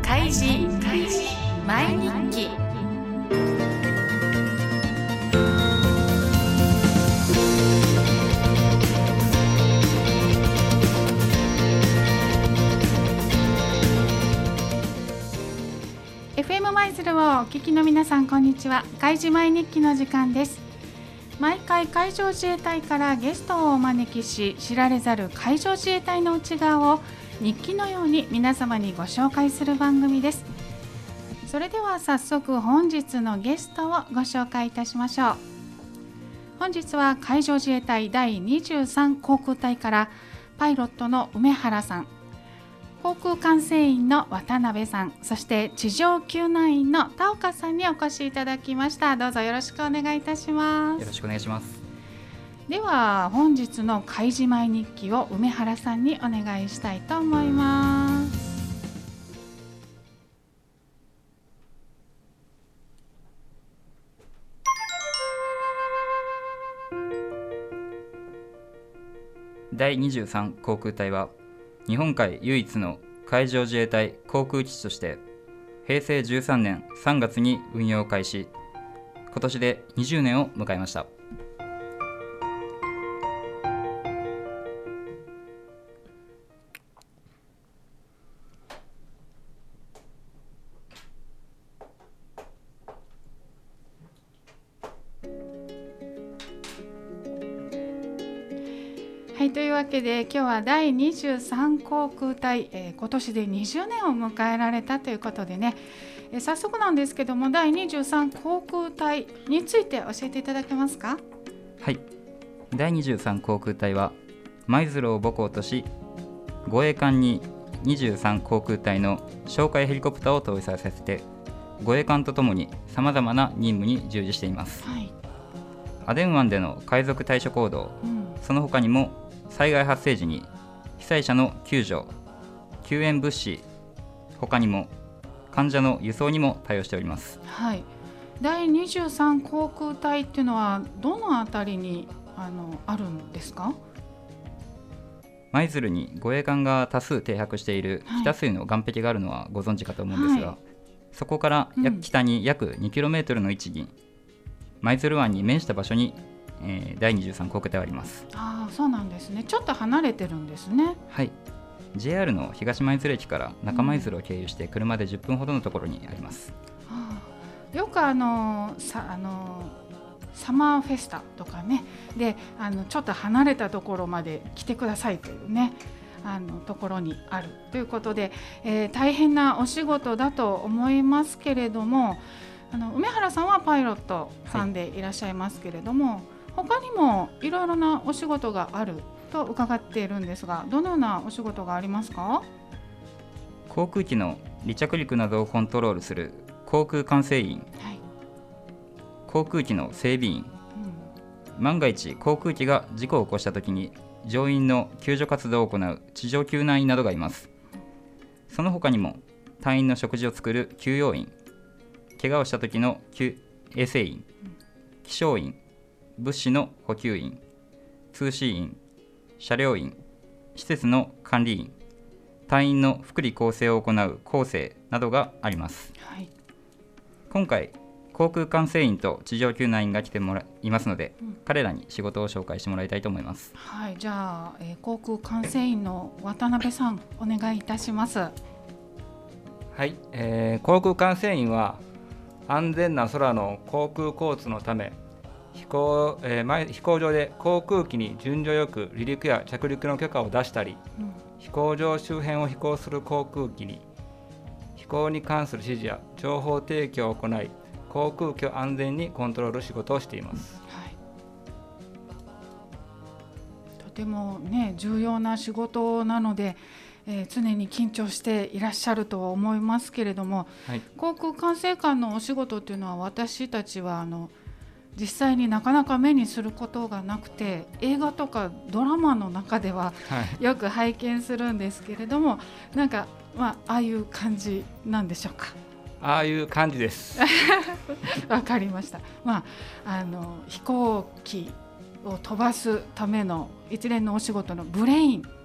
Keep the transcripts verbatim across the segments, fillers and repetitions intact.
開示毎日記。エフエム 舞鶴をお聞きの皆さん、こんにちは。開示毎日記の時間です。毎回海上自衛隊からゲストをお招きし、知られざる海上自衛隊の内側を日記のように皆様にご紹介する番組です。それでは早速本日のゲストをご紹介いたしましょう。本日は海上自衛隊だいにじゅうさん航空隊からパイロットの梅原さん、航空管制員の渡辺さん、そして地上救難員の田岡さんにお越しいただきました。どうぞよろしくお願いいたします。 よろしくお願いします。 では本日の開示毎日記を梅原さんにお願いしたいと思います。 だいにじゅうさん航空隊は日本海唯一の海上自衛隊航空基地としてへいせいじゅうさんねんさんがつに運用を開始、今年でにじゅうねんを迎えました。 はい、というわけで今日はだいにじゅうさん航空隊、えー、今年でにじゅうねんを迎えられたということでね、えー、早速なんですけどもだいにじゅうさん航空隊について教えていただけますか？ はい、だいにじゅうさん航空隊は舞鶴を母港とし、護衛艦ににじゅうさん航空隊の哨戒ヘリコプターを搭載させて、護衛艦とともにさまざまな任務に従事しています。 はい、 アデン湾での海賊対処行動、うん、その他にも災害発生時に被災者の救助、救援物資、他にも患者の輸送にも対応しております。 はい、だいにじゅうさん航空隊っていうのはどのあたりに あの、あるんですか？ 舞鶴に護衛艦が多数停泊している北水の岸壁があるのはご存知かと思うんですが、はい、そこから約北に約にキロメートルの位置に、舞鶴湾に面した場所にえー、だいにじゅうさん航空隊はあります。 ああ、そうなんですね。ちょっと離れてるんですね。 はい、 ジェイアール の東舞鶴駅から中舞鶴を経由して車でじゅっぷんほどのところにあります。 うん、はあ、よくあのさあのサマーフェスタとかねで、あのちょっと離れたところまで来てくださいというね、あのところにあるということで、えー、大変なお仕事だと思いますけれども、あの梅原さんはパイロットさんでいらっしゃいますけれども、はい、他にもいろいろなお仕事があると伺っているんですが、どのようなお仕事がありますか？ 航空機の離着陸などをコントロールする航空管制員、はい、航空機の整備員、うん、万が一航空機が事故を起こしたときに乗員の救助活動を行う地上救難員などがいます。その他にも隊員の食事を作る給養員、怪我をした時の衛生員、気象員、物資の補給員、通信員、車両員、施設の管理員、隊員の福利厚生を行う構成などがあります。はい、今回航空管制員と地上救難員が来てもらいますので、うん、彼らに仕事を紹介してもらいたいと思います。 はい、じゃあ、えー、航空管制員の渡辺さん、お願いいたします。 はい、えー、航空管制員は安全な空の航空交通のため、飛行、えー、飛行場で航空機に順序よく離陸や着陸の許可を出したり、うん、飛行場周辺を飛行する航空機に飛行に関する指示や情報提供を行い、航空機を安全にコントロール仕事をしています。はい、 とてもね、重要な仕事なので、えー、常に緊張していらっしゃるとは思いますけれども、はい、航空管制官のお仕事っていうのは私たちはあの実際になかなか目にすることがなくて、映画とかドラマの中ではよく拝見するんですけれども、はい、なんか、まあ、ああいう感じなんでしょうか？ ああいう感じです。 わかりました。まあ、あの飛行機を飛ばすための一連のお仕事のブレイン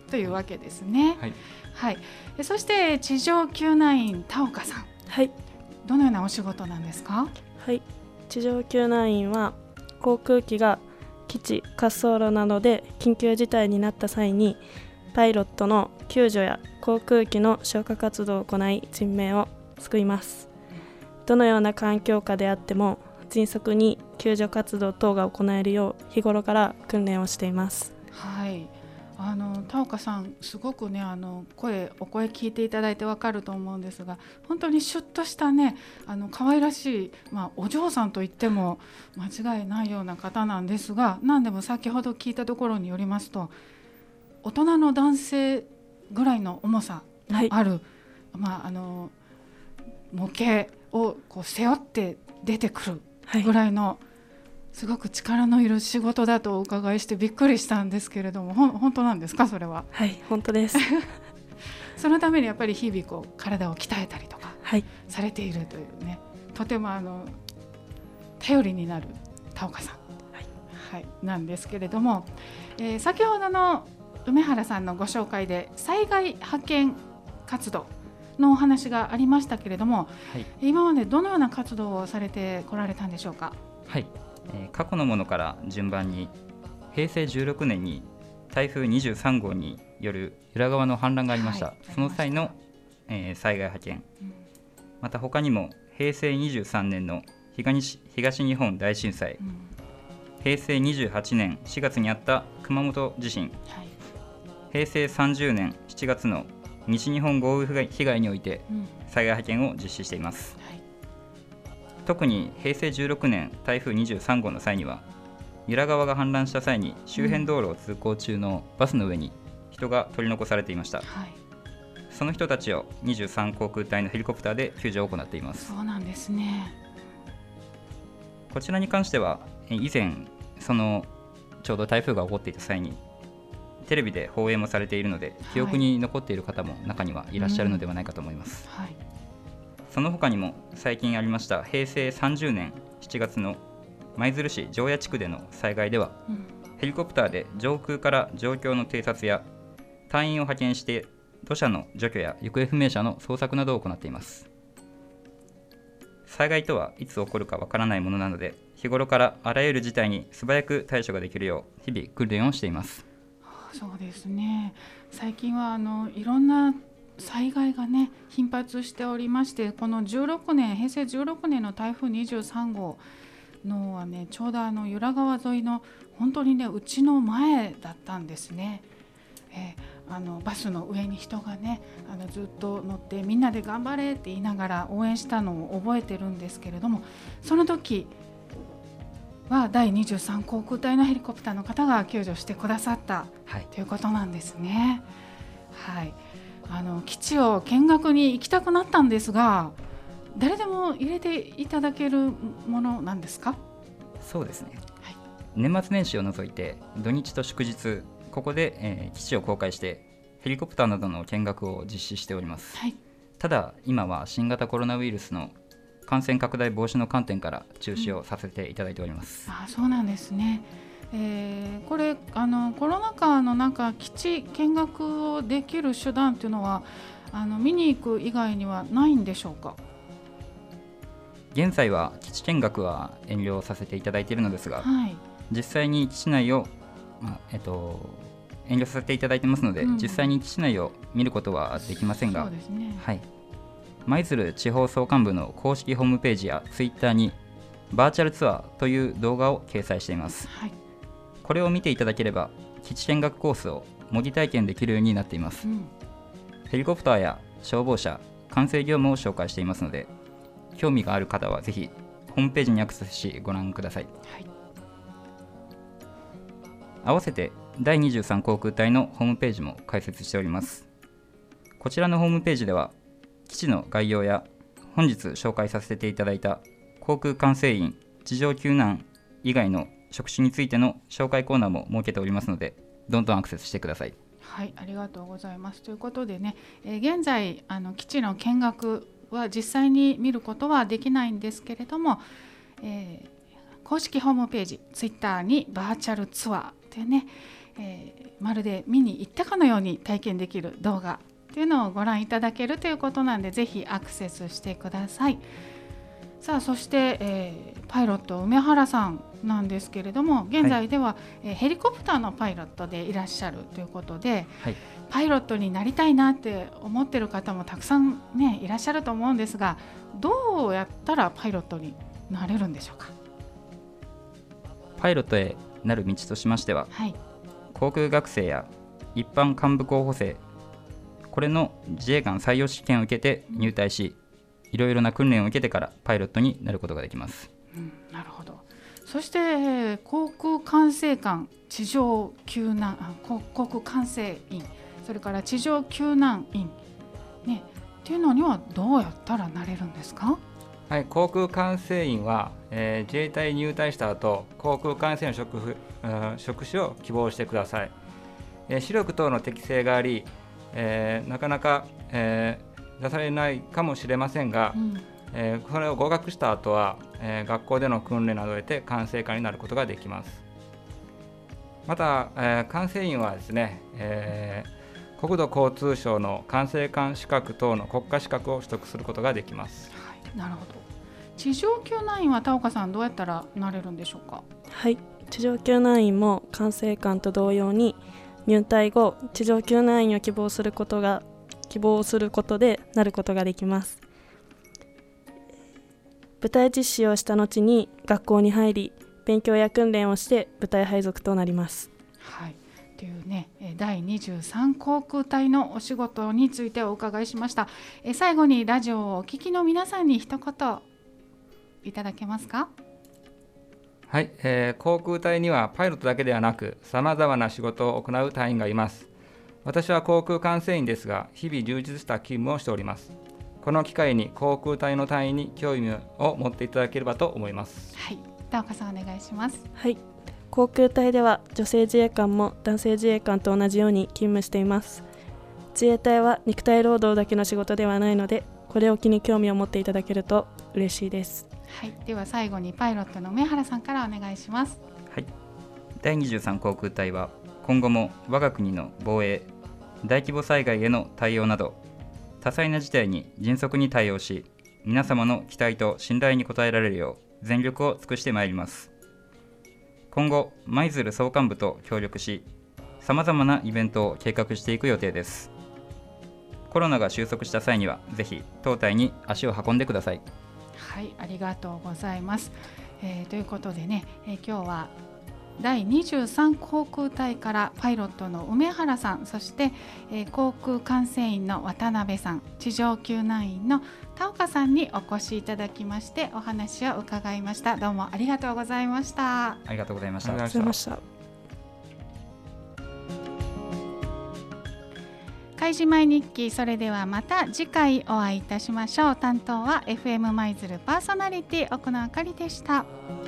というわけですね。 はい、 はい、そして地上救難員田岡さん、 はい、 どのようなお仕事なんですか？ はい、地上救難員は航空機が基地、滑走路などで緊急事態になった際にパイロットの救助や航空機の消火活動を行い人命を救います。どのような環境下であっても迅速に救助活動等が行えるよう日頃から訓練をしています。 はい、あの田岡さんすごくねあの声お声聞いていただいてわかると思うんですが、本当にシュッとしたねあの可愛らしい、まあ、お嬢さんと言っても間違いないような方なんですが、何でも先ほど聞いたところによりますと大人の男性ぐらいの重さのある、はい、まあ、あの模型をこう背負って出てくるぐらいの、はい、すごく力のいる仕事だとお伺いしてびっくりしたんですけれども、ほん本当なんですか？それは。 はい、本当ですそのためにやっぱり日々こう体を鍛えたりとかはいされているというね、とてもあの頼りになる田岡さん、はいはい、なんですけれども、えー、先ほどの梅原さんのご紹介で災害派遣活動のお話がありましたけれども、はい、今までどのような活動をされてこられたんでしょうか？ はい、えー、過去のものから順番にへいせいじゅうろくねんに台風にじゅうさんごうによる由良川の氾濫がありました、はい、その際の、えー、災害派遣、うん、また他にもへいせいにじゅうさんねんの 東, 東日本大震災、うん、へいせいにじゅうはちねんしがつにあった熊本地震、はい、へいせいさんじゅうねんしちがつの西日本豪雨被害において災害派遣を実施しています、うんはい、特にへいせいじゅうろくねん台風にじゅうさんごうの際には由良川が氾濫した際に周辺道路を通行中のバスの上に人が取り残されていました、はい、その人たちをにじゅうさん航空隊のヘリコプターで救助を行っています。 そうなんですね。 こちらに関しては以前そのちょうど台風が起こっていた際にテレビで放映もされているので、はい、記憶に残っている方も中にはいらっしゃるのではないかと思います、うんはい、その他にも最近ありましたへいせいさんじゅうねんしちがつの舞鶴市城谷地区での災害では、うん、ヘリコプターで上空から状況の偵察や隊員を派遣して土砂の除去や行方不明者の捜索などを行っています。災害とはいつ起こるかわからないものなので、日頃からあらゆる事態に素早く対処ができるよう日々訓練をしています。 そうですね、最近はあのいろんな災害がね頻発しておりまして、このじゅうろくねんへいせいじゅうろくねんの台風にじゅうさんごうのはねちょうどあの由良川沿いの本当にねうちの前だったんですね。えー、あのバスの上に人がねあのずっと乗ってみんなで頑張れって言いながら応援したのを覚えてるんですけれども、その時はだいにじゅうさん航空隊のヘリコプターの方が救助してくださった、はい、ということなんですね。はい、あの基地を見学に行きたくなったんですが、誰でも入れていただけるものなんですか？ そうですね、はい、年末年始を除いて土日と祝日ここで、えー、基地を公開してヘリコプターなどの見学を実施しております、はい、ただ今は新型コロナウイルスの感染拡大防止の観点から中止をさせていただいております、 うん、あ、そうなんですね。えー、これあのコロナ禍のなんか基地見学をできる手段というのはあの見に行く以外にはないんでしょうか？ 現在は基地見学は遠慮させていただいているのですが、はい、実際に基地内を、まあえっと、遠慮させていただいてますので、うん、実際に基地内を見ることはできませんが、 そうですね、 はい、舞鶴地方総監部の公式ホームページやツイッターにバーチャルツアーという動画を掲載しています、はい、これを見ていただければ基地見学コースを模擬体験できるようになっています、うん、ヘリコプターや消防車管制業務を紹介していますので、興味がある方はぜひホームページにアクセスしご覧ください、はい、合わせてだいにじゅうさん航空隊のホームページも開設しております。こちらのホームページでは基地の概要や本日紹介させていただいた航空管制員、地上救難以外の職種についての紹介コーナーも設けておりますので、どんどんアクセスしてください。 はい、ありがとうございます。ということでね、えー、現在あの基地の見学は実際に見ることはできないんですけれども、えー、公式ホームページ、ツイッターにバーチャルツアーというね、 えー、まるで見に行ったかのように体験できる動画というのをご覧いただけるということなんで、ぜひアクセスしてください。さあ、そして、えー、パイロット梅原さんなんですけれども、現在では、はい、えー、ヘリコプターのパイロットでいらっしゃるということで、はい、パイロットになりたいなって思ってる方もたくさん、ね、いらっしゃると思うんですが、どうやったらパイロットになれるんでしょうか。 パイロットへなる道としましては、はい、航空学生や一般幹部候補生、これの自衛官採用試験を受けて入隊し、いろいろな訓練を受けてからパイロットになることができます。 うん、なるほど。そして、えー、航空管制官、地上救難航空管制員、それから地上救難員、ね、っていうのにはどうやったらなれるんですか。 はい、航空管制員は、えー、自衛隊に入隊した後、航空管制の 職, 職種を希望してください。えー、視力等の適性があり、えー、なかなか、えー、出されないかもしれませんが、うん、えー、それを合格した後は、えー、学校での訓練などを得て管制官になることができます。また、えー、管制員はですね、えー、国土交通省の管制官資格等の国家資格を取得することができます。 はい、なるほど。地上救難員は田岡さん、どうやったらなれるんでしょうか。 はい、地上救難員も管制官と同様に入隊後、地上救難員を希望することが希望することでなることができます。部隊実施をした後に学校に入り、勉強や訓練をして部隊配属となります。 はい、というね、だいにじゅうさん航空隊のお仕事についてお伺いしました。え最後にラジオをお聞きの皆さんに一言いただけますか。 はい、えー、航空隊にはパイロットだけではなく、さまざまな仕事を行う隊員がいます。私は航空管制員ですが、日々充実した勤務をしております。この機会に航空隊の隊員に興味を持っていただければと思います。 はい、田岡さんお願いします。 はい、航空隊では女性自衛官も男性自衛官と同じように勤務しています。自衛隊は肉体労働だけの仕事ではないので、これを機に興味を持っていただけると嬉しいです。 はい、では最後にパイロットの梅原さんからお願いします。 はい、だいにじゅうさん航空隊は今後も我が国の防衛、大規模災害への対応など多彩な事態に迅速に対応し、皆様の期待と信頼に応えられるよう全力を尽くしてまいります。今後、舞鶴総監部と協力し、さまざまなイベントを計画していく予定です。コロナが収束した際にはぜひ当隊に足を運んでください。 はい、ありがとうございます。えー、ということでね、えー、今日はだいにじゅうさん航空隊からパイロットの梅原さん、そして、えー、航空管制員の渡辺さん、地上救難員の田岡さんにお越しいただきましてお話を伺いました。どうもありがとうございました。 ありがとうございました。 ありがとうございました。 開示前日記、それではまた次回お会いいたしましょう。担当は エフエム 舞鶴パーソナリティ奥野あかりでした。